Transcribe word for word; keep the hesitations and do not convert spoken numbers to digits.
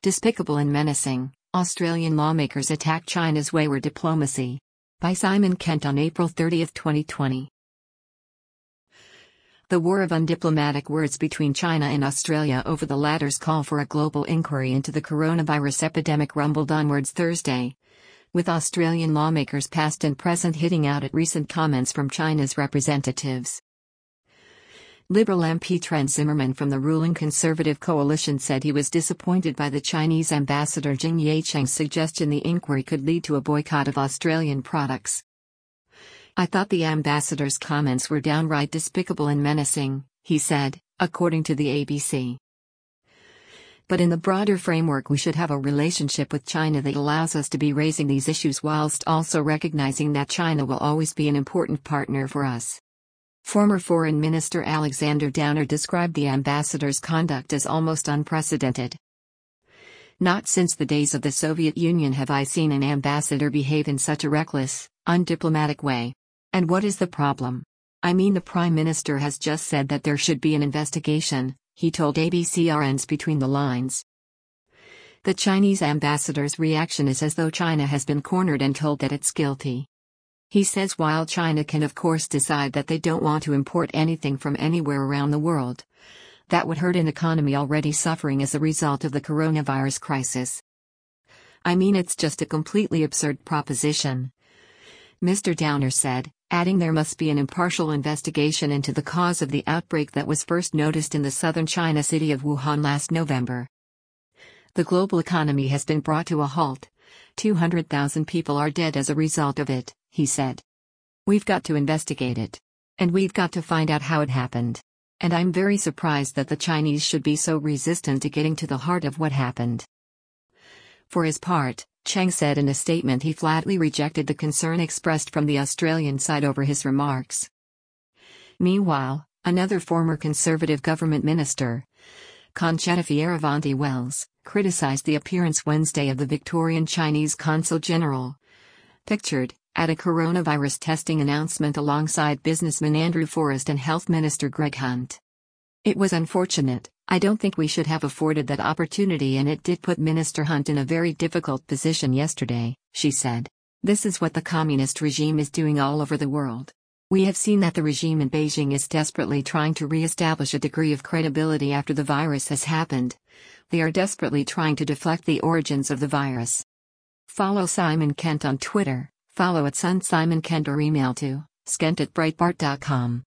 Despicable and menacing, Australian lawmakers attack China's wayward diplomacy. By Simon Kent on April thirtieth, twenty twenty. The war of undiplomatic words between China and Australia over the latter's call for a global inquiry into the coronavirus epidemic rumbled onwards Thursday, with Australian lawmakers past and present hitting out at recent comments from China's representatives. Liberal M P Trent Zimmerman from the ruling Conservative coalition said he was disappointed by the Chinese ambassador Jing Yecheng's suggestion the inquiry could lead to a boycott of Australian products. "I thought the ambassador's comments were downright despicable and menacing," he said, according to the A B C. "But in the broader framework, we should have a relationship with China that allows us to be raising these issues whilst also recognizing that China will always be an important partner for us." Former Foreign Minister Alexander Downer described the ambassador's conduct as almost unprecedented. "Not since the days of the Soviet Union have I seen an ambassador behave in such a reckless, undiplomatic way. And what is the problem? I mean, the Prime Minister has just said that there should be an investigation," he told A B C R N's Between the Lines. The Chinese ambassador's reaction is as though China has been cornered and told that it's guilty. He says while China can of course decide that they don't want to import anything from anywhere around the world, that would hurt an economy already suffering as a result of the coronavirus crisis. "I mean, it's just a completely absurd proposition," Mister Downer said, adding there must be an impartial investigation into the cause of the outbreak that was first noticed in the southern China city of Wuhan last November. "The global economy has been brought to a halt. two hundred thousand people are dead as a result of it," he said. "We've got to investigate it. And we've got to find out how it happened. And I'm very surprised that the Chinese should be so resistant to getting to the heart of what happened." For his part, Cheng said in a statement he flatly rejected the concern expressed from the Australian side over his remarks. Meanwhile, another former Conservative government minister, Concetta Fierravanti-Wells, criticized the appearance Wednesday of the Victorian Chinese Consul General, pictured at a coronavirus testing announcement alongside businessman Andrew Forrest and Health Minister Greg Hunt. "It was unfortunate. I don't think we should have afforded that opportunity, and it did put Minister Hunt in a very difficult position yesterday," she said. "This is what the communist regime is doing all over the world. We have seen that the regime in Beijing is desperately trying to re-establish a degree of credibility after the virus has happened. They are desperately trying to deflect the origins of the virus." Follow Simon Kent on Twitter, follow at Sun Simon Kent or email to skent at breitbart dot com.